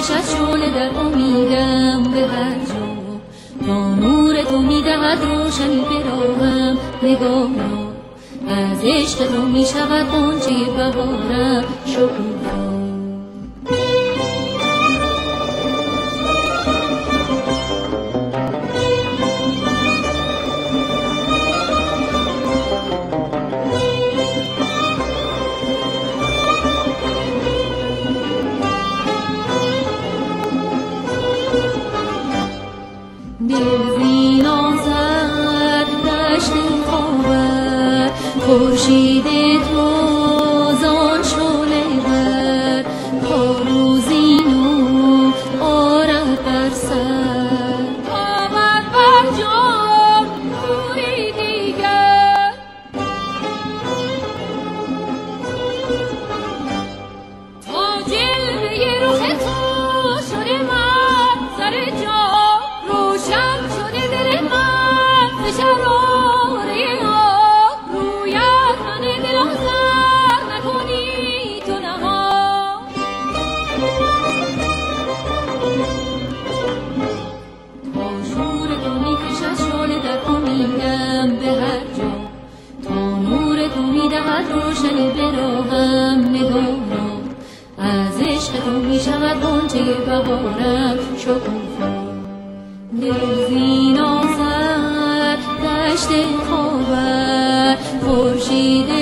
کشد شعله در امیدم به هر جا، تا نور تو میدهد روشنی به راهم. نگاه را از عشق تو میشود غنچه بهارم شکوفا. دل نازد دشت خاور، خورشید تو زان شعله بر، تا روزی نو آرد بر سر. آمد بر جان نوری دیگر، تا جلوه رخ تو شده منظر جان، روشن شده دل من ز شراره ها. رویت من دل آزار نکنی تو نهان، تا شور تو میکشد شعله در امیدم به هر جا، تا نور تو میدهد روشنی به راهم. نگاه را از عشق تو میشود غنچه بهارم شکوفا. دل نازد دشت خاور، خورشید